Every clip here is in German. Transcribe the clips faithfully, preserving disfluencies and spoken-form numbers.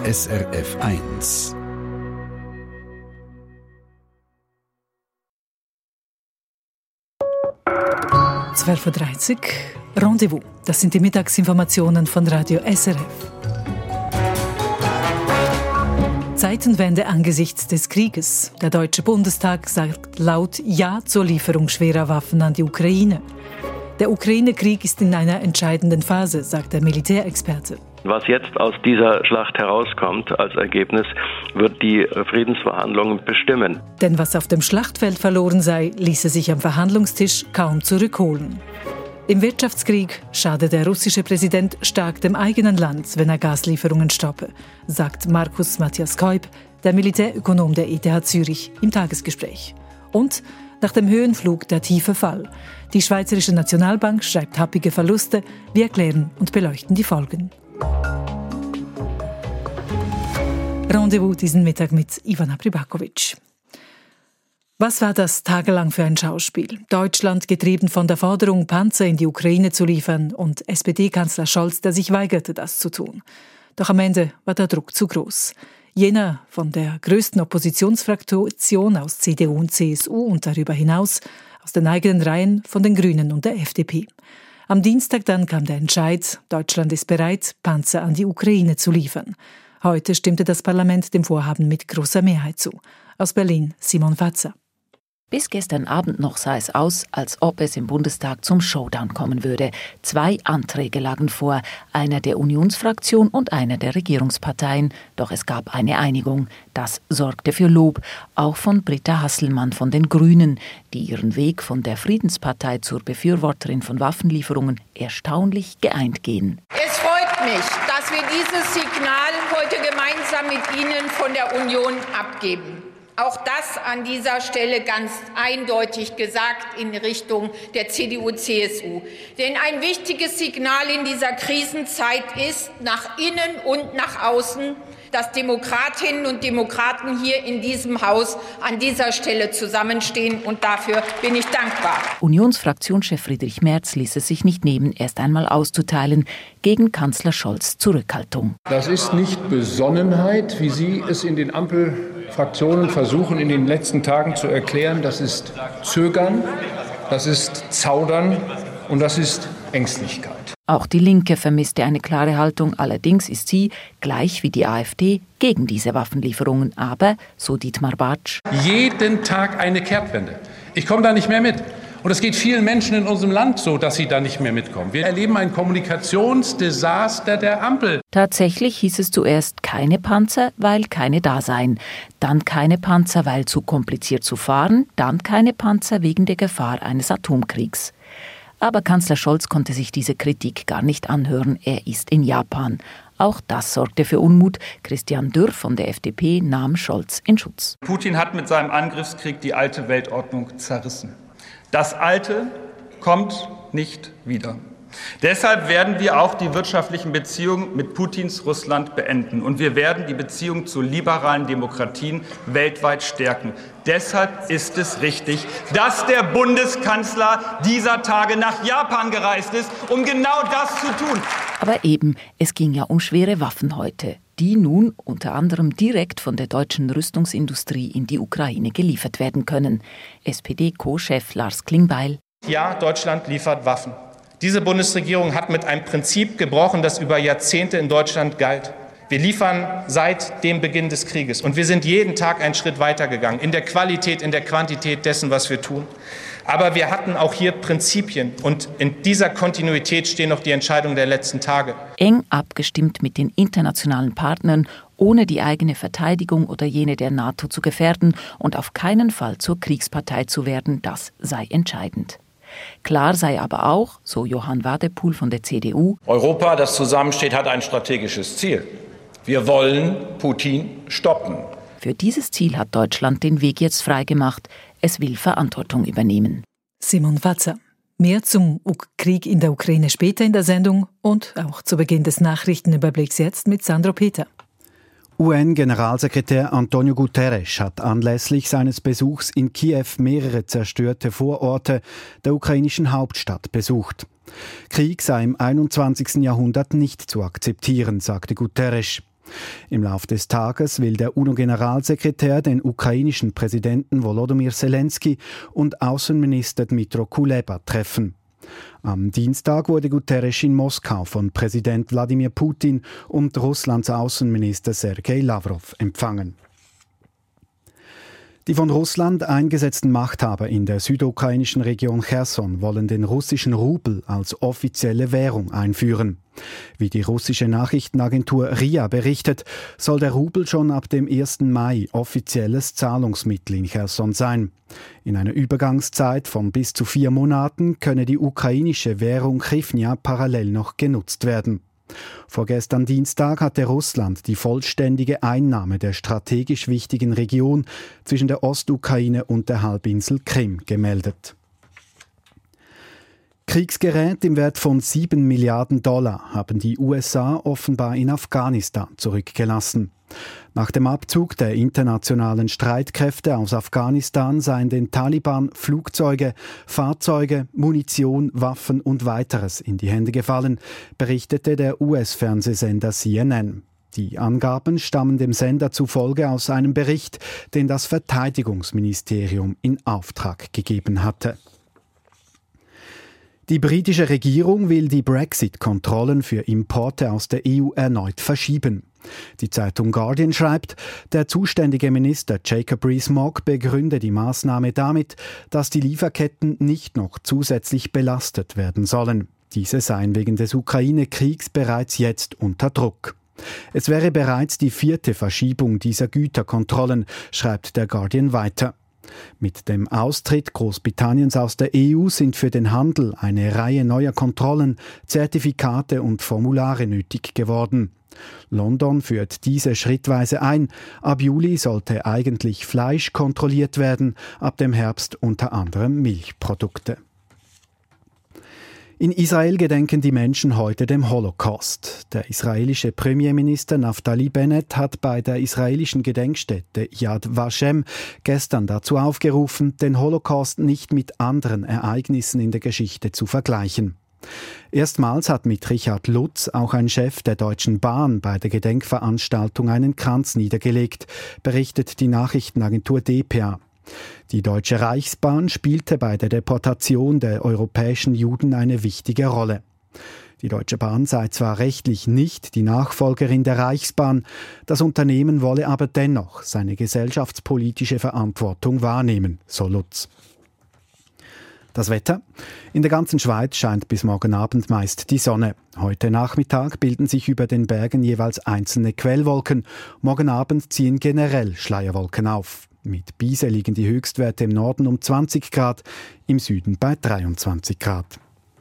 S R F eins. zwölf Uhr dreißig, Rendezvous. Das sind die Mittagsinformationen von Radio S R F. Zeitenwende angesichts des Krieges. Der Deutsche Bundestag sagt laut Ja zur Lieferung schwerer Waffen an die Ukraine. Der Ukraine-Krieg ist in einer entscheidenden Phase, sagt der Militärexperte. Was jetzt aus dieser Schlacht herauskommt als Ergebnis, wird die Friedensverhandlungen bestimmen. Denn was auf dem Schlachtfeld verloren sei, ließe sich am Verhandlungstisch kaum zurückholen. Im Wirtschaftskrieg schade der russische Präsident stark dem eigenen Land, wenn er Gaslieferungen stoppe, sagt Markus Matthias Keub, der Militärökonom der E T H Zürich, im Tagesgespräch. Und nach dem Höhenflug der tiefe Fall. Die Schweizerische Nationalbank schreibt happige Verluste. Wir erklären und beleuchten die Folgen. Rendezvous diesen Mittag mit Ivana Pribakovic. Was war das tagelang für ein Schauspiel? Deutschland getrieben von der Forderung, Panzer in die Ukraine zu liefern, und S P D-Kanzler Scholz, der sich weigerte, das zu tun. Doch am Ende war der Druck zu groß. Jener von der größten Oppositionsfraktion aus C D U und C S U und darüber hinaus aus den eigenen Reihen von den Grünen und der F D P. Am Dienstag dann kam der Entscheid, Deutschland ist bereit, Panzer an die Ukraine zu liefern. Heute stimmte das Parlament dem Vorhaben mit großer Mehrheit zu. Aus Berlin Simon Fatzer. Bis gestern Abend noch sah es aus, als ob es im Bundestag zum Showdown kommen würde. Zwei Anträge lagen vor, einer der Unionsfraktion und einer der Regierungsparteien. Doch es gab eine Einigung. Das sorgte für Lob, auch von Britta Hasselmann von den Grünen, die ihren Weg von der Friedenspartei zur Befürworterin von Waffenlieferungen erstaunlich geeint gehen. Es freut mich, dass wir dieses Signal heute gemeinsam mit Ihnen von der Union abgeben. Auch das an dieser Stelle ganz eindeutig gesagt in Richtung der C D U C S U. Denn ein wichtiges Signal in dieser Krisenzeit ist nach innen und nach außen, dass Demokratinnen und Demokraten hier in diesem Haus an dieser Stelle zusammenstehen. Und dafür bin ich dankbar. Unionsfraktionschef Friedrich Merz ließ es sich nicht nehmen, erst einmal auszuteilen gegen Kanzler Scholz' Zurückhaltung. Das ist nicht Besonnenheit, wie Sie es in den Ampelfraktionen versuchen, in den letzten Tagen zu erklären. Das ist Zögern, das ist Zaudern und das ist Ängstlichkeit. Auch die Linke vermisste eine klare Haltung. Allerdings ist sie, gleich wie die AfD, gegen diese Waffenlieferungen. Aber, so Dietmar Bartsch, jeden Tag eine Kehrtwende. Ich komme da nicht mehr mit. Und es geht vielen Menschen in unserem Land so, dass sie da nicht mehr mitkommen. Wir erleben ein Kommunikationsdesaster der Ampel. Tatsächlich hieß es zuerst keine Panzer, weil keine da seien. Dann keine Panzer, weil zu kompliziert zu fahren. Dann keine Panzer wegen der Gefahr eines Atomkriegs. Aber Kanzler Scholz konnte sich diese Kritik gar nicht anhören. Er ist in Japan. Auch das sorgte für Unmut. Christian Dürr von der F D P nahm Scholz in Schutz. Putin hat mit seinem Angriffskrieg die alte Weltordnung zerrissen. Das Alte kommt nicht wieder. Deshalb werden wir auch die wirtschaftlichen Beziehungen mit Putins Russland beenden. Und wir werden die Beziehung zu liberalen Demokratien weltweit stärken. Deshalb ist es richtig, dass der Bundeskanzler dieser Tage nach Japan gereist ist, um genau das zu tun. Aber eben, es ging ja um schwere Waffen heute, die nun unter anderem direkt von der deutschen Rüstungsindustrie in die Ukraine geliefert werden können. S P D-Co-Chef Lars Klingbeil. Ja, Deutschland liefert Waffen. Diese Bundesregierung hat mit einem Prinzip gebrochen, das über Jahrzehnte in Deutschland galt. Wir liefern seit dem Beginn des Krieges und wir sind jeden Tag einen Schritt weitergegangen in der Qualität, in der Quantität dessen, was wir tun. Aber wir hatten auch hier Prinzipien und in dieser Kontinuität stehen noch die Entscheidungen der letzten Tage. Eng abgestimmt mit den internationalen Partnern, ohne die eigene Verteidigung oder jene der NATO zu gefährden und auf keinen Fall zur Kriegspartei zu werden, das sei entscheidend. Klar sei aber auch, so Johann Wadepool von der C D U, Europa, das zusammensteht, hat ein strategisches Ziel. Wir wollen Putin stoppen. Für dieses Ziel hat Deutschland den Weg jetzt freigemacht. Es will Verantwortung übernehmen. Simon Fatzer. Mehr zum Krieg in der Ukraine später in der Sendung und auch zu Beginn des Nachrichtenüberblicks jetzt mit Sandro Peter. U N-Generalsekretär Antonio Guterres hat anlässlich seines Besuchs in Kiew mehrere zerstörte Vororte der ukrainischen Hauptstadt besucht. Krieg sei im einundzwanzigsten Jahrhundert nicht zu akzeptieren, sagte Guterres. Im Lauf des Tages will der UNO-Generalsekretär den ukrainischen Präsidenten Volodymyr Zelensky und Außenminister Dmytro Kuleba treffen. Am Dienstag wurde Guterres in Moskau von Präsident Wladimir Putin und Russlands Außenminister Sergei Lavrov empfangen. Die von Russland eingesetzten Machthaber in der südukrainischen Region Cherson wollen den russischen Rubel als offizielle Währung einführen. Wie die russische Nachrichtenagentur R I A berichtet, soll der Rubel schon ab dem ersten Mai offizielles Zahlungsmittel in Cherson sein. In einer Übergangszeit von bis zu vier Monaten könne die ukrainische Währung Hryvnia parallel noch genutzt werden. Vorgestern Dienstag hatte Russland die vollständige Einnahme der strategisch wichtigen Region zwischen der Ostukraine und der Halbinsel Krim gemeldet. Kriegsgerät im Wert von sieben Milliarden Dollar haben die U S A offenbar in Afghanistan zurückgelassen. Nach dem Abzug der internationalen Streitkräfte aus Afghanistan seien den Taliban Flugzeuge, Fahrzeuge, Munition, Waffen und weiteres in die Hände gefallen, berichtete der U S-Fernsehsender C N N. Die Angaben stammen dem Sender zufolge aus einem Bericht, den das Verteidigungsministerium in Auftrag gegeben hatte. Die britische Regierung will die Brexit-Kontrollen für Importe aus der E U erneut verschieben. Die Zeitung Guardian schreibt, der zuständige Minister Jacob Rees-Mogg begründe die Maßnahme damit, dass die Lieferketten nicht noch zusätzlich belastet werden sollen. Diese seien wegen des Ukraine-Kriegs bereits jetzt unter Druck. Es wäre bereits die vierte Verschiebung dieser Güterkontrollen, schreibt der Guardian weiter. Mit dem Austritt Großbritanniens aus der E U sind für den Handel eine Reihe neuer Kontrollen, Zertifikate und Formulare nötig geworden. London führt diese schrittweise ein. Ab Juli sollte eigentlich Fleisch kontrolliert werden, ab dem Herbst unter anderem Milchprodukte. In Israel gedenken die Menschen heute dem Holocaust. Der israelische Premierminister Naftali Bennett hat bei der israelischen Gedenkstätte Yad Vashem gestern dazu aufgerufen, den Holocaust nicht mit anderen Ereignissen in der Geschichte zu vergleichen. Erstmals hat mit Richard Lutz auch ein Chef der Deutschen Bahn bei der Gedenkveranstaltung einen Kranz niedergelegt, berichtet die Nachrichtenagentur D P A. Die Deutsche Reichsbahn spielte bei der Deportation der europäischen Juden eine wichtige Rolle. Die Deutsche Bahn sei zwar rechtlich nicht die Nachfolgerin der Reichsbahn, das Unternehmen wolle aber dennoch seine gesellschaftspolitische Verantwortung wahrnehmen, so Lutz. Das Wetter. In der ganzen Schweiz scheint bis morgen Abend meist die Sonne. Heute Nachmittag bilden sich über den Bergen jeweils einzelne Quellwolken. Morgen Abend ziehen generell Schleierwolken auf. Mit Bise liegen die Höchstwerte im Norden um zwanzig Grad, im Süden bei dreiundzwanzig Grad.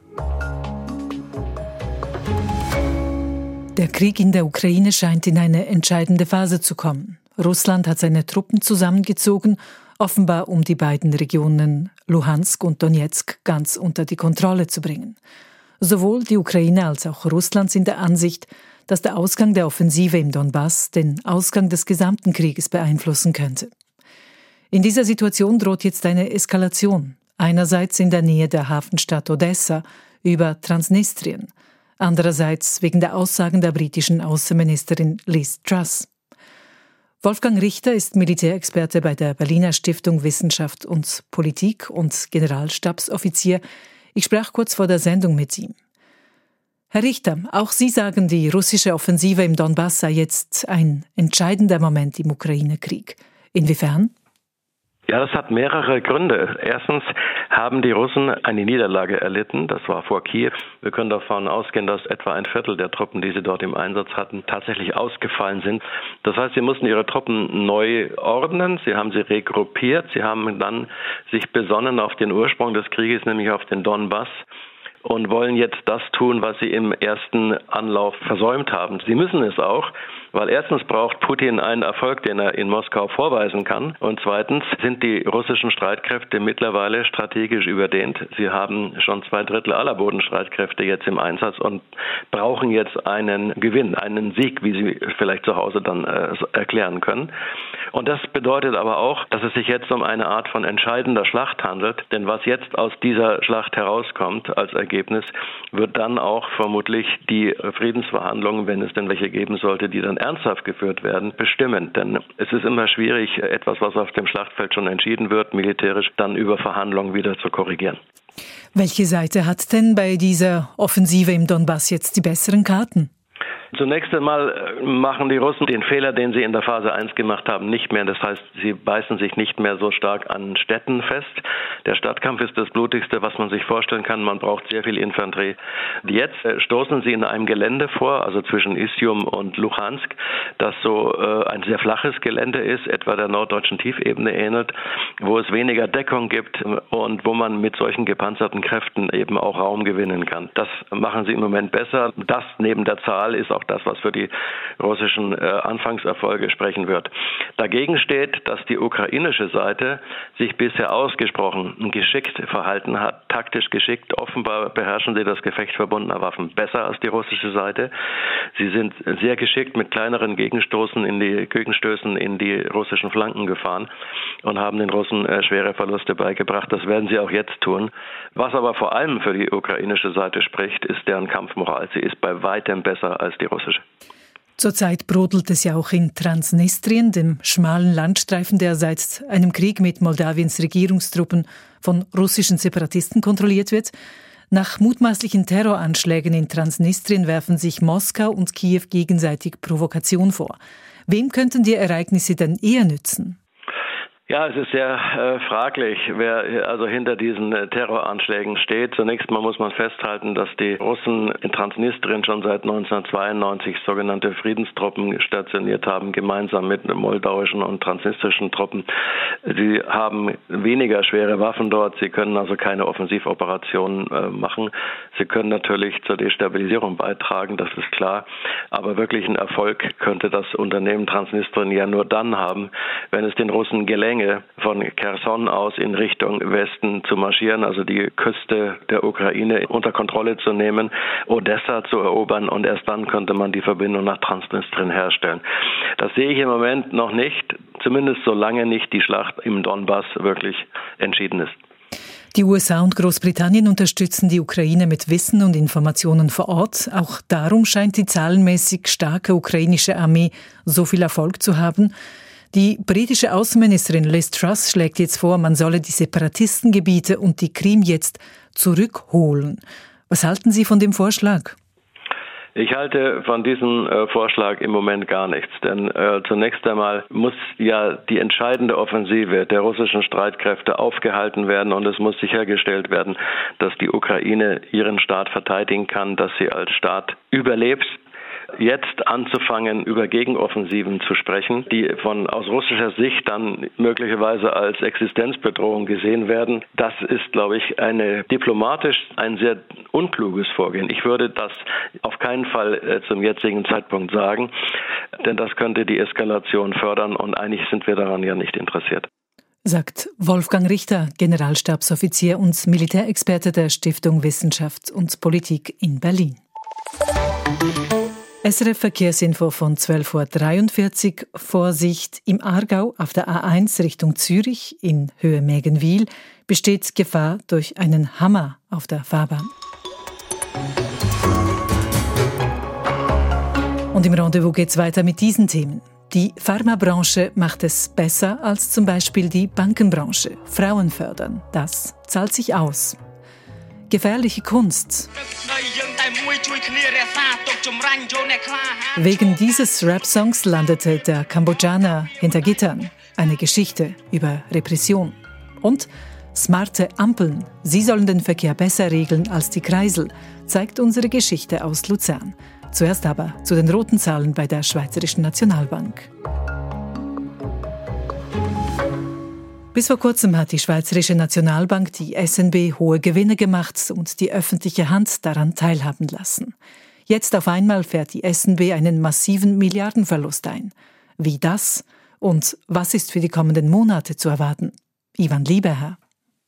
Der Krieg in der Ukraine scheint in eine entscheidende Phase zu kommen. Russland hat seine Truppen zusammengezogen, offenbar um die beiden Regionen Luhansk und Donetsk ganz unter die Kontrolle zu bringen. Sowohl die Ukraine als auch Russland sind der Ansicht, dass der Ausgang der Offensive im Donbass den Ausgang des gesamten Krieges beeinflussen könnte. In dieser Situation droht jetzt eine Eskalation. Einerseits in der Nähe der Hafenstadt Odessa über Transnistrien, andererseits wegen der Aussagen der britischen Außenministerin Liz Truss. Wolfgang Richter ist Militärexperte bei der Berliner Stiftung Wissenschaft und Politik und Generalstabsoffizier. Ich sprach kurz vor der Sendung mit ihm. Herr Richter, auch Sie sagen, die russische Offensive im Donbass sei jetzt ein entscheidender Moment im Ukraine-Krieg. Inwiefern? Ja, das hat mehrere Gründe. Erstens haben die Russen eine Niederlage erlitten. Das war vor Kiew. Wir können davon ausgehen, dass etwa ein Viertel der Truppen, die sie dort im Einsatz hatten, tatsächlich ausgefallen sind. Das heißt, sie mussten ihre Truppen neu ordnen. Sie haben sie regruppiert. Sie haben dann sich besonnen auf den Ursprung des Krieges, nämlich auf den Donbass. Und wollen jetzt das tun, was sie im ersten Anlauf versäumt haben. Sie müssen es auch, weil erstens braucht Putin einen Erfolg, den er in Moskau vorweisen kann. Und zweitens sind die russischen Streitkräfte mittlerweile strategisch überdehnt. Sie haben schon zwei Drittel aller Bodenstreitkräfte jetzt im Einsatz und brauchen jetzt einen Gewinn, einen Sieg, wie sie vielleicht zu Hause dann äh, erklären können. Und das bedeutet aber auch, dass es sich jetzt um eine Art von entscheidender Schlacht handelt. Denn was jetzt aus dieser Schlacht herauskommt als Ergebnis, Ergebnis wird dann auch vermutlich die Friedensverhandlungen, wenn es denn welche geben sollte, die dann ernsthaft geführt werden, bestimmen. Denn es ist immer schwierig, etwas, was auf dem Schlachtfeld schon entschieden wird, militärisch dann über Verhandlungen wieder zu korrigieren. Welche Seite hat denn bei dieser Offensive im Donbass jetzt die besseren Karten? Zunächst einmal machen die Russen den Fehler, den sie in der Phase eins gemacht haben, nicht mehr. Das heißt, sie beißen sich nicht mehr so stark an Städten fest. Der Stadtkampf ist das blutigste, was man sich vorstellen kann. Man braucht sehr viel Infanterie. Jetzt stoßen sie in einem Gelände vor, also zwischen Isium und Luhansk, das so äh, ein sehr flaches Gelände ist, etwa der norddeutschen Tiefebene ähnelt, wo es weniger Deckung gibt und wo man mit solchen gepanzerten Kräften eben auch Raum gewinnen kann. Das machen sie im Moment besser. Das neben der Zahl ist auch das, was für die russischen äh, Anfangserfolge sprechen wird. Dagegen steht, dass die ukrainische Seite sich bisher ausgesprochen geschickt verhalten hat, taktisch geschickt. Offenbar beherrschen sie das Gefecht verbundener Waffen besser als die russische Seite. Sie sind sehr geschickt mit kleineren Gegenstoßen in die Gegenstößen in die russischen Flanken gefahren und haben den Russen äh, schwere Verluste beigebracht. Das werden sie auch jetzt tun. Was aber vor allem für die ukrainische Seite spricht, ist deren Kampfmoral. Sie ist bei weitem besser als die russische. Zurzeit brodelt es ja auch in Transnistrien, dem schmalen Landstreifen, der seit einem Krieg mit Moldawiens Regierungstruppen von russischen Separatisten kontrolliert wird. Nach mutmaßlichen Terroranschlägen in Transnistrien werfen sich Moskau und Kiew gegenseitig Provokation vor. Wem könnten die Ereignisse denn eher nützen? Ja, es ist sehr äh, fraglich, wer also hinter diesen äh, Terroranschlägen steht. Zunächst mal muss man festhalten, dass die Russen in Transnistrien schon seit neunzehnhundertzweiundneunzig sogenannte Friedenstruppen stationiert haben, gemeinsam mit moldauischen und transnistrischen Truppen. Sie haben weniger schwere Waffen dort, sie können also keine Offensivoperationen äh, machen. Sie können natürlich zur Destabilisierung beitragen, das ist klar. Aber wirklich einen Erfolg könnte das Unternehmen Transnistrien ja nur dann haben, wenn es den Russen gelänge, von Cherson aus in Richtung Westen zu marschieren, also die Küste der Ukraine unter Kontrolle zu nehmen, Odessa zu erobern und erst dann könnte man die Verbindung nach Transnistrien herstellen. Das sehe ich im Moment noch nicht, zumindest solange nicht die Schlacht im Donbass wirklich entschieden ist. Die U S A und Großbritannien unterstützen die Ukraine mit Wissen und Informationen vor Ort. Auch darum scheint die zahlenmäßig starke ukrainische Armee so viel Erfolg zu haben. Die britische Außenministerin Liz Truss schlägt jetzt vor, man solle die Separatistengebiete und die Krim jetzt zurückholen. Was halten Sie von dem Vorschlag? Ich halte von diesem äh, Vorschlag im Moment gar nichts, denn äh, zunächst einmal muss ja die entscheidende Offensive der russischen Streitkräfte aufgehalten werden und es muss sichergestellt werden, dass die Ukraine ihren Staat verteidigen kann, dass sie als Staat überlebt. Jetzt anzufangen, über Gegenoffensiven zu sprechen, die von aus russischer Sicht dann möglicherweise als Existenzbedrohung gesehen werden, das ist, glaube ich, eine diplomatisch ein sehr unkluges Vorgehen. Ich würde das auf keinen Fall äh, zum jetzigen Zeitpunkt sagen, denn das könnte die Eskalation fördern und eigentlich sind wir daran ja nicht interessiert. Sagt Wolfgang Richter, Generalstabsoffizier und Militärexperte der Stiftung Wissenschaft und Politik in Berlin. S R F Verkehrsinfo von zwölf Uhr dreiundvierzig. Vorsicht im Aargau auf der A eins Richtung Zürich in Höhe Mägenwil besteht Gefahr durch einen Hammer auf der Fahrbahn. Und im Rendezvous geht es weiter mit diesen Themen. Die Pharmabranche macht es besser als zum Beispiel die Bankenbranche. Frauen fördern, das zahlt sich aus. Gefährliche Kunst. Wegen dieses Rap-Songs landete der Kambodschaner hinter Gittern. Eine Geschichte über Repression. Und smarte Ampeln. Sie sollen den Verkehr besser regeln als die Kreisel, zeigt unsere Geschichte aus Luzern. Zuerst aber zu den roten Zahlen bei der Schweizerischen Nationalbank. Bis vor kurzem hat die Schweizerische Nationalbank die S N B hohe Gewinne gemacht und die öffentliche Hand daran teilhaben lassen. Jetzt auf einmal fährt die S N B einen massiven Milliardenverlust ein. Wie das und was ist für die kommenden Monate zu erwarten? Ivan Lieberherr.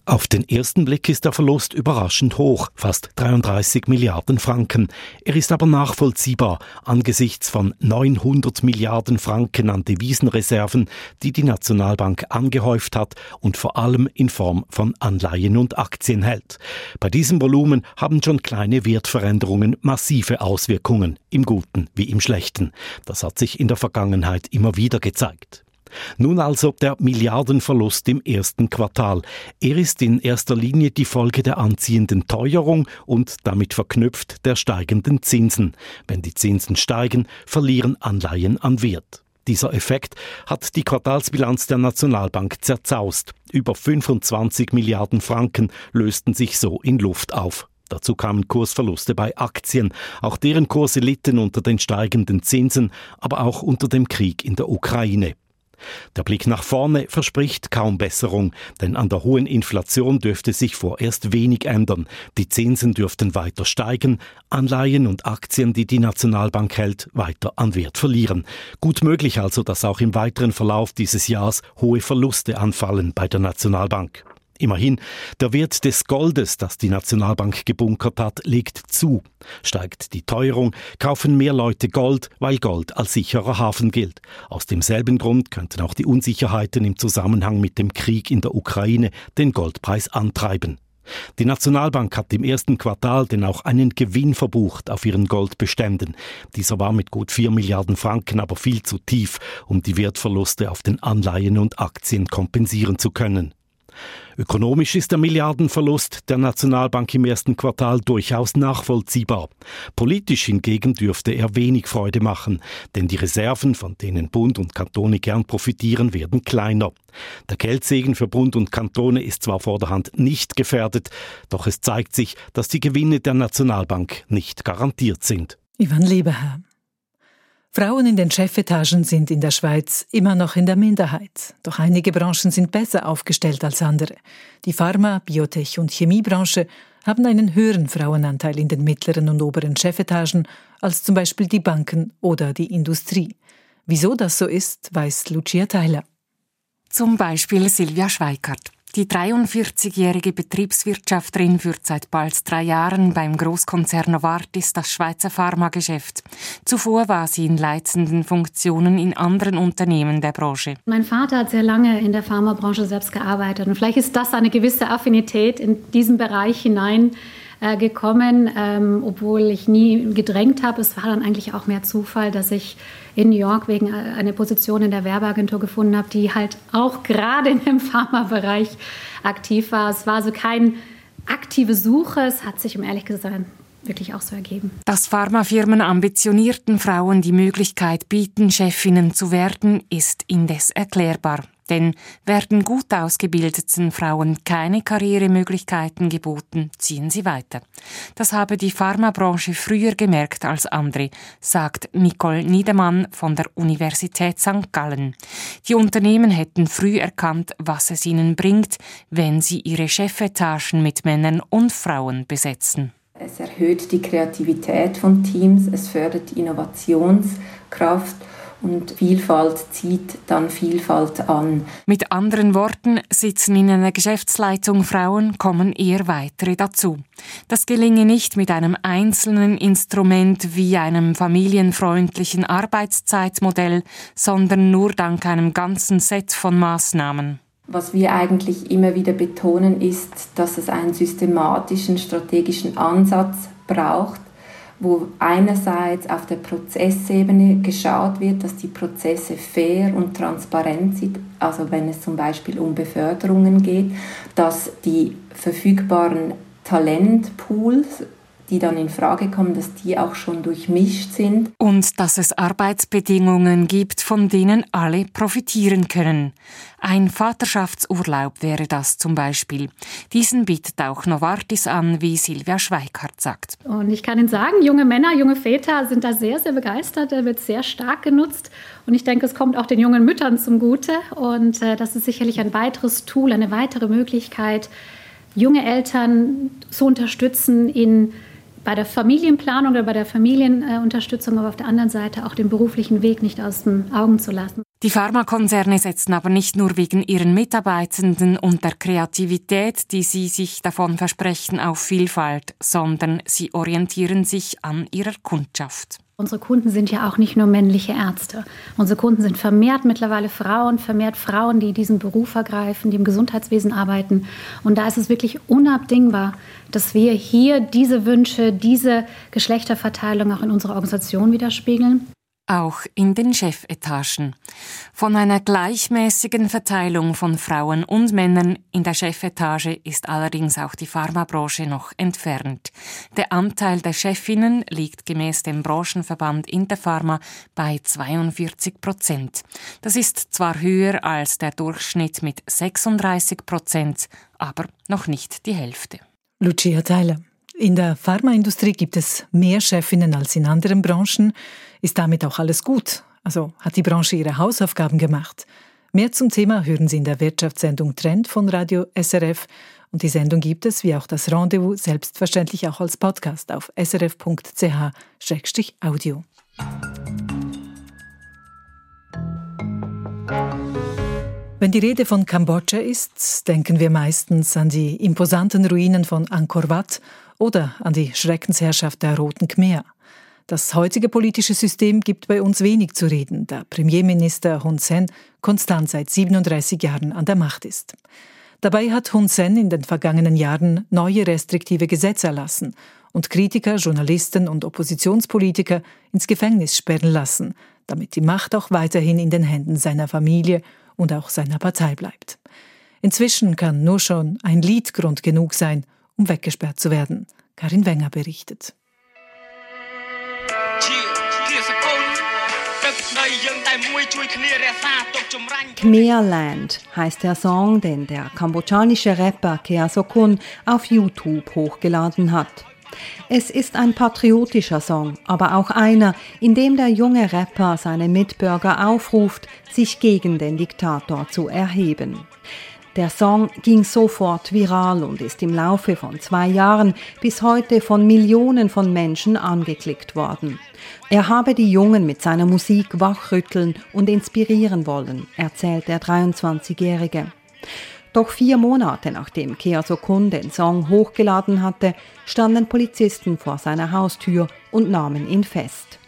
Auf den ersten Blick ist der Verlust überraschend hoch, fast dreiunddreißig Milliarden Franken. Er ist aber nachvollziehbar angesichts von neunhundert Milliarden Franken an Devisenreserven, die die Nationalbank angehäuft hat und vor allem in Form von Anleihen und Aktien hält. Bei diesem Volumen haben schon kleine Wertveränderungen massive Auswirkungen, im Guten wie im Schlechten. Das hat sich in der Vergangenheit immer wieder gezeigt. Nun also der Milliardenverlust im ersten Quartal. Er ist in erster Linie die Folge der anziehenden Teuerung und damit verknüpft der steigenden Zinsen. Wenn die Zinsen steigen, verlieren Anleihen an Wert. Dieser Effekt hat die Quartalsbilanz der Nationalbank zerzaust. Über fünfundzwanzig Milliarden Franken lösten sich so in Luft auf. Dazu kamen Kursverluste bei Aktien. Auch deren Kurse litten unter den steigenden Zinsen, aber auch unter dem Krieg in der Ukraine. Der Blick nach vorne verspricht kaum Besserung, denn an der hohen Inflation dürfte sich vorerst wenig ändern. Die Zinsen dürften weiter steigen, Anleihen und Aktien, die die Nationalbank hält, weiter an Wert verlieren. Gut möglich also, dass auch im weiteren Verlauf dieses Jahres hohe Verluste anfallen bei der Nationalbank. Immerhin, der Wert des Goldes, das die Nationalbank gebunkert hat, legt zu. Steigt die Teuerung, kaufen mehr Leute Gold, weil Gold als sicherer Hafen gilt. Aus demselben Grund könnten auch die Unsicherheiten im Zusammenhang mit dem Krieg in der Ukraine den Goldpreis antreiben. Die Nationalbank hat im ersten Quartal denn auch einen Gewinn verbucht auf ihren Goldbeständen. Dieser war mit gut vier Milliarden Franken aber viel zu tief, um die Wertverluste auf den Anleihen und Aktien kompensieren zu können. Ökonomisch ist der Milliardenverlust der Nationalbank im ersten Quartal durchaus nachvollziehbar. Politisch hingegen dürfte er wenig Freude machen, denn die Reserven, von denen Bund und Kantone gern profitieren, werden kleiner. Der Geldsegen für Bund und Kantone ist zwar vor der Hand nicht gefährdet, doch es zeigt sich, dass die Gewinne der Nationalbank nicht garantiert sind. Ivan Leberherr. Frauen in den Chefetagen sind in der Schweiz immer noch in der Minderheit. Doch einige Branchen sind besser aufgestellt als andere. Die Pharma-, Biotech- und Chemiebranche haben einen höheren Frauenanteil in den mittleren und oberen Chefetagen als zum Beispiel die Banken oder die Industrie. Wieso das so ist, weiß Lucia Theiler. Zum Beispiel Silvia Schweikart. Die dreiundvierzigjährige Betriebswirtschafterin führt seit bald drei Jahren beim Großkonzern Novartis das Schweizer Pharmageschäft. Zuvor war sie in leitenden Funktionen in anderen Unternehmen der Branche. Mein Vater hat sehr lange in der Pharmabranche selbst gearbeitet und vielleicht ist das eine gewisse Affinität in diesen Bereich hinein äh, gekommen, ähm, obwohl ich nie gedrängt habe. Es war dann eigentlich auch mehr Zufall, dass ich in New York wegen einer Position in der Werbeagentur gefunden habe, die halt auch gerade in dem Pharmabereich aktiv war. Es war also keine aktive Suche, es hat sich, um ehrlich zu sein, wirklich auch so ergeben. Dass Pharmafirmen ambitionierten Frauen die Möglichkeit bieten, Chefinnen zu werden, ist indes erklärbar. Denn werden gut ausgebildeten Frauen keine Karrieremöglichkeiten geboten, ziehen sie weiter. Das habe die Pharmabranche früher gemerkt als andere, sagt Nicole Niedemann von der Universität Sankt Gallen. Die Unternehmen hätten früh erkannt, was es ihnen bringt, wenn sie ihre Chefetagen mit Männern und Frauen besetzen. Es erhöht die Kreativität von Teams, es fördert die Innovationskraft und Vielfalt zieht dann Vielfalt an. Mit anderen Worten, sitzen in einer Geschäftsleitung Frauen, kommen eher weitere dazu. Das gelinge nicht mit einem einzelnen Instrument wie einem familienfreundlichen Arbeitszeitmodell, sondern nur dank einem ganzen Set von Maßnahmen. Was wir eigentlich immer wieder betonen, ist, dass es einen systematischen, strategischen Ansatz braucht, wo einerseits auf der Prozessebene geschaut wird, dass die Prozesse fair und transparent sind, also wenn es zum Beispiel um Beförderungen geht, dass die verfügbaren Talentpools, die dann in Frage kommen, dass die auch schon durchmischt sind. Und dass es Arbeitsbedingungen gibt, von denen alle profitieren können. Ein Vaterschaftsurlaub wäre das zum Beispiel. Diesen bietet auch Novartis an, wie Silvia Schweikart sagt. Und ich kann Ihnen sagen, junge Männer, junge Väter sind da sehr, sehr begeistert. Der wird sehr stark genutzt. Und ich denke, es kommt auch den jungen Müttern zum Gute. Und äh, das ist sicherlich ein weiteres Tool, eine weitere Möglichkeit, junge Eltern zu unterstützen in bei der Familienplanung oder bei der Familienunterstützung, aber auf der anderen Seite auch den beruflichen Weg nicht aus den Augen zu lassen. Die Pharmakonzerne setzen aber nicht nur wegen ihren Mitarbeitenden und der Kreativität, die sie sich davon versprechen, auf Vielfalt, sondern sie orientieren sich an ihrer Kundschaft. Unsere Kunden sind ja auch nicht nur männliche Ärzte. Unsere Kunden sind vermehrt mittlerweile Frauen, vermehrt Frauen, die diesen Beruf ergreifen, die im Gesundheitswesen arbeiten. Und da ist es wirklich unabdingbar, dass wir hier diese Wünsche, diese Geschlechterverteilung auch in unserer Organisation widerspiegeln. Auch in den Chefetagen. Von einer gleichmäßigen Verteilung von Frauen und Männern in der Chefetage ist allerdings auch die Pharmabranche noch entfernt. Der Anteil der Chefinnen liegt gemäß dem Branchenverband Interpharma bei zweiundvierzig Prozent. Das ist zwar höher als der Durchschnitt mit sechsunddreißig Prozent, aber noch nicht die Hälfte. Lucia Theiler. In der Pharmaindustrie gibt es mehr Chefinnen als in anderen Branchen. Ist damit auch alles gut? Also hat die Branche ihre Hausaufgaben gemacht? Mehr zum Thema hören Sie in der Wirtschaftssendung Trend von Radio S R F. Und die Sendung gibt es, wie auch das Rendezvous, selbstverständlich auch als Podcast auf s r f punkt c h slash audio. Wenn die Rede von Kambodscha ist, denken wir meistens an die imposanten Ruinen von Angkor Wat oder an die Schreckensherrschaft der Roten Khmer. Das heutige politische System gibt bei uns wenig zu reden, da Premierminister Hun Sen konstant seit siebenunddreißig Jahren an der Macht ist. Dabei hat Hun Sen in den vergangenen Jahren neue restriktive Gesetze erlassen und Kritiker, Journalisten und Oppositionspolitiker ins Gefängnis sperren lassen, damit die Macht auch weiterhin in den Händen seiner Familie und auch seiner Partei bleibt. Inzwischen kann nur schon ein Lied Grund genug sein, um weggesperrt zu werden. Karin Wenger berichtet. Khmerland heißt der Song, den der kambodschanische Rapper Kea Sokun auf YouTube hochgeladen hat. Es ist ein patriotischer Song, aber auch einer, in dem der junge Rapper seine Mitbürger aufruft, sich gegen den Diktator zu erheben. Der Song ging sofort viral und ist im Laufe von zwei Jahren bis heute von Millionen von Menschen angeklickt worden. Er habe die Jungen mit seiner Musik wachrütteln und inspirieren wollen, erzählt der dreiundzwanzigjährige. Doch vier Monate nachdem Kea Sokun den Song hochgeladen hatte, standen Polizisten vor seiner Haustür und nahmen ihn fest.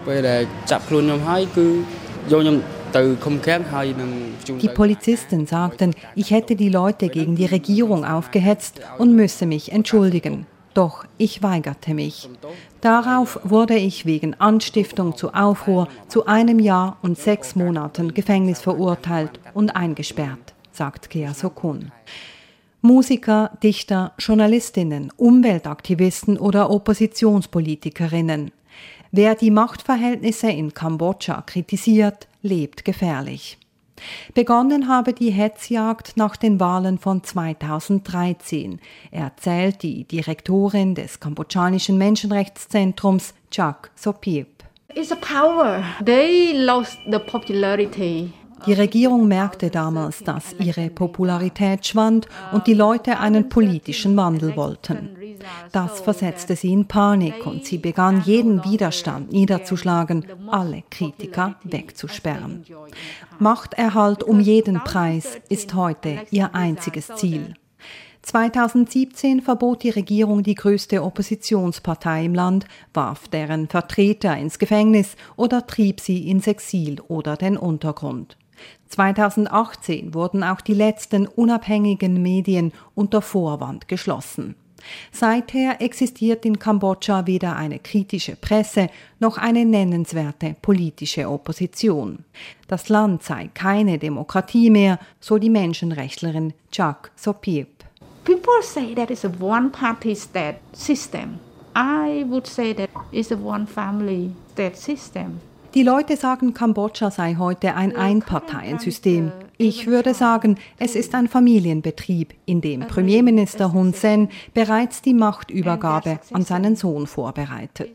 Die Polizisten sagten, ich hätte die Leute gegen die Regierung aufgehetzt und müsse mich entschuldigen. Doch ich weigerte mich. Darauf wurde ich wegen Anstiftung zu Aufruhr zu einem Jahr und sechs Monaten Gefängnis verurteilt und eingesperrt, sagt Kea Sokun. Musiker, Dichter, Journalistinnen, Umweltaktivisten oder Oppositionspolitikerinnen. Wer die Machtverhältnisse in Kambodscha kritisiert, lebt gefährlich. Begonnen habe die Hetzjagd nach den Wahlen von zweitausenddreizehn, erzählt die Direktorin des kambodschanischen Menschenrechtszentrums Chak Sopip. It's a power. They lost the popularity. Die Regierung merkte damals, dass ihre Popularität schwand und die Leute einen politischen Wandel wollten. Das versetzte sie in Panik und sie begann, jeden Widerstand niederzuschlagen, alle Kritiker wegzusperren. Machterhalt um jeden Preis ist heute ihr einziges Ziel. zweitausendsiebzehn verbot die Regierung die größte Oppositionspartei im Land, warf deren Vertreter ins Gefängnis oder trieb sie ins Exil oder den Untergrund. zweitausendachtzehn wurden auch die letzten unabhängigen Medien unter Vorwand geschlossen. Seither existiert in Kambodscha weder eine kritische Presse noch eine nennenswerte politische Opposition. Das Land sei keine Demokratie mehr, so die Menschenrechtlerin Chak Sopip. People say that it's a one-party state system. I would say that it's a one-family state system. Die Leute sagen, Kambodscha sei heute ein Einparteiensystem. Ich würde sagen, es ist ein Familienbetrieb, in dem Premierminister Hun Sen bereits die Machtübergabe an seinen Sohn vorbereitet.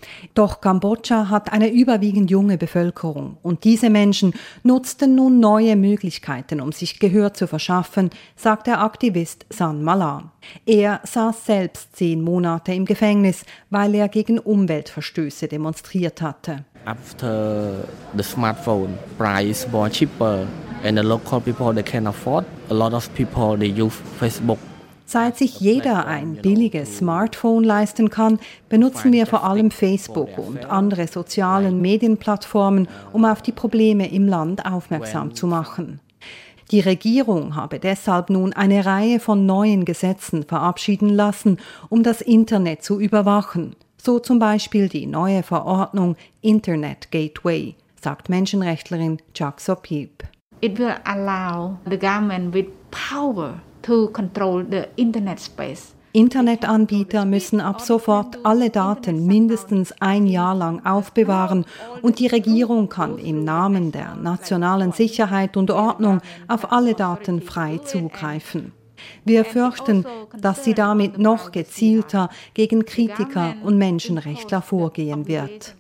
Doch Kambodscha hat eine überwiegend junge Bevölkerung und diese Menschen nutzten nun neue Möglichkeiten, um sich Gehör zu verschaffen, sagt der Aktivist San Mala. Er saß selbst zehn Monate im Gefängnis, weil er gegen Umweltverstöße demonstriert hatte. After the smartphone price more cheaper and the local people they can afford, a lot of people they use Facebook. Seit sich jeder ein billiges Smartphone leisten kann, benutzen wir vor allem Facebook und andere sozialen Medienplattformen, um auf die Probleme im Land aufmerksam zu machen. Die Regierung habe deshalb nun eine Reihe von neuen Gesetzen verabschieden lassen, um das Internet zu überwachen. So zum Beispiel die neue Verordnung Internet Gateway, sagt Menschenrechtlerin Chak Sopip. It will allow the government with power to control the internet space. Internetanbieter müssen ab sofort alle Daten mindestens ein Jahr lang aufbewahren und die Regierung kann im Namen der nationalen Sicherheit und Ordnung auf alle Daten frei zugreifen. Wir fürchten, dass sie damit noch gezielter gegen Kritiker und Menschenrechtler vorgehen wird.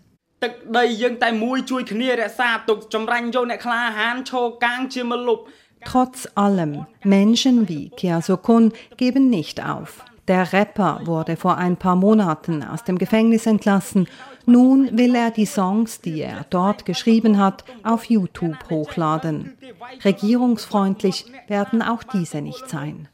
Trotz allem, Menschen wie Kea Sokun geben nicht auf. Der Rapper wurde vor ein paar Monaten aus dem Gefängnis entlassen. Nun will er die Songs, die er dort geschrieben hat, auf YouTube hochladen. Regierungsfreundlich werden auch diese nicht sein.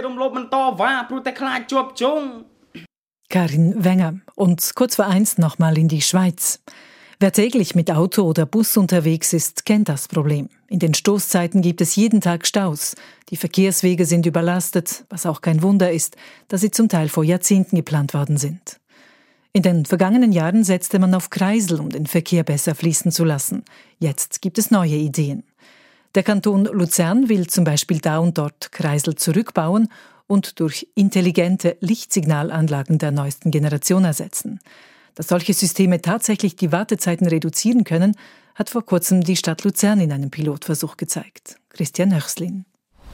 Karin Wenger. Und kurz vor eins nochmal in die Schweiz. Wer täglich mit Auto oder Bus unterwegs ist, kennt das Problem. In den Stoßzeiten gibt es jeden Tag Staus. Die Verkehrswege sind überlastet, was auch kein Wunder ist, da sie zum Teil vor Jahrzehnten geplant worden sind. In den vergangenen Jahren setzte man auf Kreisel, um den Verkehr besser fließen zu lassen. Jetzt gibt es neue Ideen. Der Kanton Luzern will zum Beispiel da und dort Kreisel zurückbauen und durch intelligente Lichtsignalanlagen der neuesten Generation ersetzen. Dass solche Systeme tatsächlich die Wartezeiten reduzieren können, hat vor kurzem die Stadt Luzern in einem Pilotversuch gezeigt. Christian Nöchslin.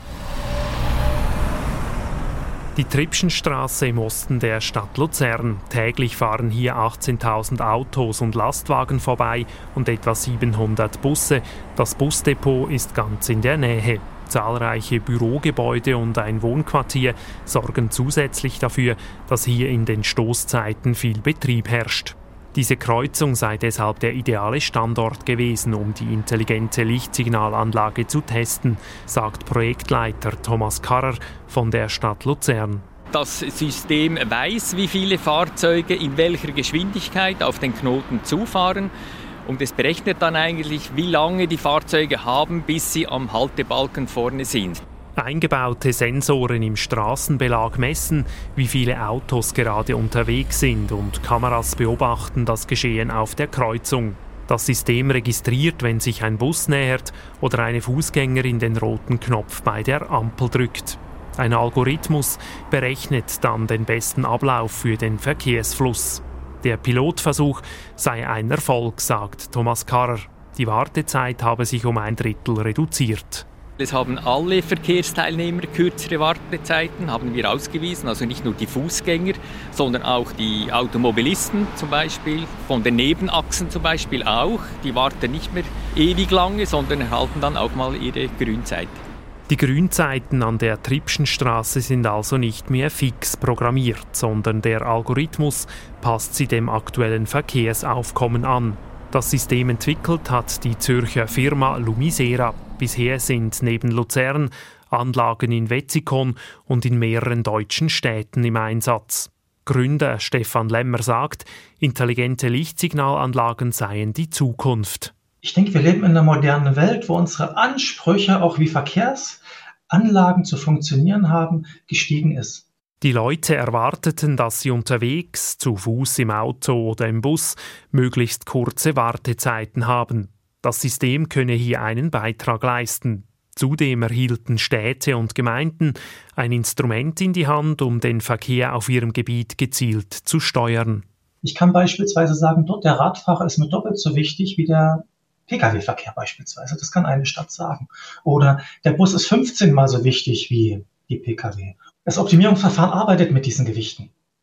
Die Tripschenstraße im Osten der Stadt Luzern. Täglich fahren hier achtzehntausend Autos und Lastwagen vorbei und etwa siebenhundert Busse. Das Busdepot ist ganz in der Nähe. Zahlreiche Bürogebäude und ein Wohnquartier sorgen zusätzlich dafür, dass hier in den Stoßzeiten viel Betrieb herrscht. Diese Kreuzung sei deshalb der ideale Standort gewesen, um die intelligente Lichtsignalanlage zu testen, sagt Projektleiter Thomas Karrer von der Stadt Luzern. Das System weiß, wie viele Fahrzeuge in welcher Geschwindigkeit auf den Knoten zufahren. Und es berechnet dann eigentlich, wie lange die Fahrzeuge haben, bis sie am Haltebalken vorne sind. Eingebaute Sensoren im Straßenbelag messen, wie viele Autos gerade unterwegs sind und Kameras beobachten das Geschehen auf der Kreuzung. Das System registriert, wenn sich ein Bus nähert oder eine Fußgängerin den roten Knopf bei der Ampel drückt. Ein Algorithmus berechnet dann den besten Ablauf für den Verkehrsfluss. Der Pilotversuch sei ein Erfolg, sagt Thomas Karrer. Die Wartezeit habe sich um ein Drittel reduziert. Es haben alle Verkehrsteilnehmer kürzere Wartezeiten, haben wir ausgewiesen. Also nicht nur die Fußgänger, sondern auch die Automobilisten zum Beispiel. Von den Nebenachsen zum Beispiel auch. Die warten nicht mehr ewig lange, sondern erhalten dann auch mal ihre Grünzeit. Die Grünzeiten an der Tripschenstraße sind also nicht mehr fix programmiert, sondern der Algorithmus passt sie dem aktuellen Verkehrsaufkommen an. Das System entwickelt hat die Zürcher Firma Lumisera. Bisher sind neben Luzern Anlagen in Wetzikon und in mehreren deutschen Städten im Einsatz. Gründer Stefan Lemmer sagt, intelligente Lichtsignalanlagen seien die Zukunft. Ich denke, wir leben in einer modernen Welt, wo unsere Ansprüche, auch wie Verkehrsanlagen zu funktionieren haben, gestiegen ist. Die Leute erwarteten, dass sie unterwegs, zu Fuß, im Auto oder im Bus, möglichst kurze Wartezeiten haben. Das System könne hier einen Beitrag leisten. Zudem erhielten Städte und Gemeinden ein Instrument in die Hand, um den Verkehr auf ihrem Gebiet gezielt zu steuern. Ich kann beispielsweise sagen, dort der Radfahrer ist mir doppelt so wichtig wie der P K W-Verkehr beispielsweise. Das kann eine Stadt sagen. Oder der Bus ist fünfzehn Mal so wichtig wie die P K W. Das Optimierungsverfahren arbeitet mit diesen Gewichten.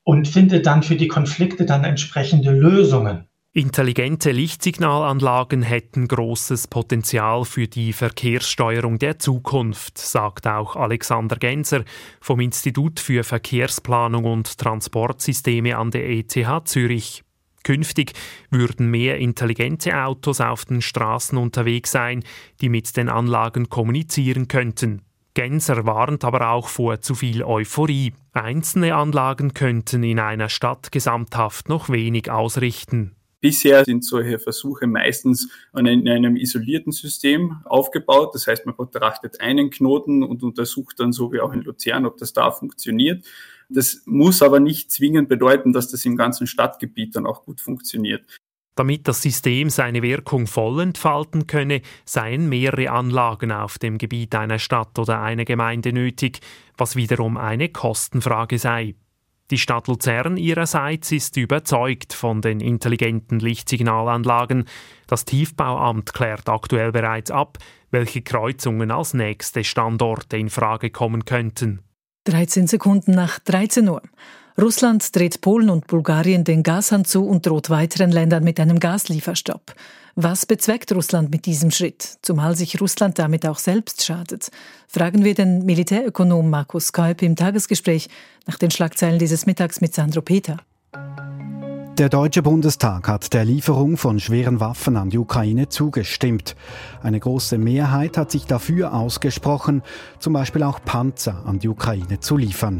und findet dann für die Konflikte dann entsprechende Lösungen. Intelligente Lichtsignalanlagen hätten großes Potenzial für die Verkehrssteuerung der Zukunft, sagt auch Alexander Genser vom Institut für Verkehrsplanung und Transportsysteme an der E T H Zürich. Künftig würden mehr intelligente Autos auf den Straßen unterwegs sein, die mit den Anlagen kommunizieren könnten. Genser warnt aber auch vor zu viel Euphorie. Einzelne Anlagen könnten in einer Stadt gesamthaft noch wenig ausrichten. Bisher sind solche Versuche meistens in einem isolierten System aufgebaut. Das heißt, man betrachtet einen Knoten und untersucht dann, so wie auch in Luzern, ob das da funktioniert. Das muss aber nicht zwingend bedeuten, dass das im ganzen Stadtgebiet dann auch gut funktioniert. Damit das System seine Wirkung voll entfalten könne, seien mehrere Anlagen auf dem Gebiet einer Stadt oder einer Gemeinde nötig, was wiederum eine Kostenfrage sei. Die Stadt Luzern ihrerseits ist überzeugt von den intelligenten Lichtsignalanlagen. Das Tiefbauamt klärt aktuell bereits ab, welche Kreuzungen als nächste Standorte in Frage kommen könnten. dreizehn Sekunden nach dreizehn Uhr. Russland dreht Polen und Bulgarien den Gashahn zu und droht weiteren Ländern mit einem Gaslieferstopp. Was bezweckt Russland mit diesem Schritt, zumal sich Russland damit auch selbst schadet? Fragen wir den Militärökonom Markus Kaup im Tagesgespräch nach den Schlagzeilen dieses Mittags mit Sandro Peter. Der Deutsche Bundestag hat der Lieferung von schweren Waffen an die Ukraine zugestimmt. Eine große Mehrheit hat sich dafür ausgesprochen, zum Beispiel auch Panzer an die Ukraine zu liefern.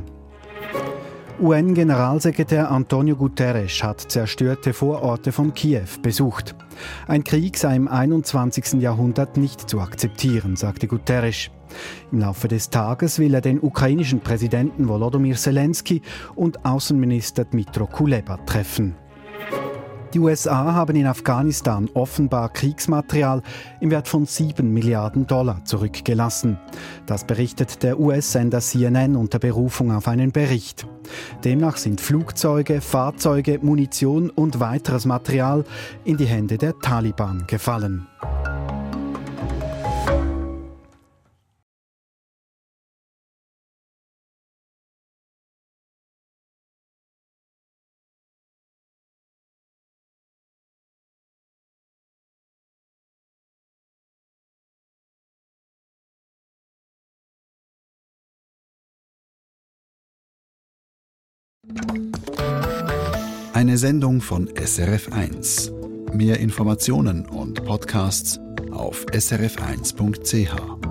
U N-Generalsekretär Antonio Guterres hat zerstörte Vororte von Kiew besucht. Ein Krieg sei im einundzwanzigsten Jahrhundert nicht zu akzeptieren, sagte Guterres. Im Laufe des Tages will er den ukrainischen Präsidenten Volodymyr Zelensky und Außenminister Dmytro Kuleba treffen. Die U S A haben in Afghanistan offenbar Kriegsmaterial im Wert von sieben Milliarden Dollar zurückgelassen. Das berichtet der U S-Sender C N N unter Berufung auf einen Bericht. Demnach sind Flugzeuge, Fahrzeuge, Munition und weiteres Material in die Hände der Taliban gefallen. Eine Sendung von S R F eins. Mehr Informationen und Podcasts auf s r f eins punkt c h.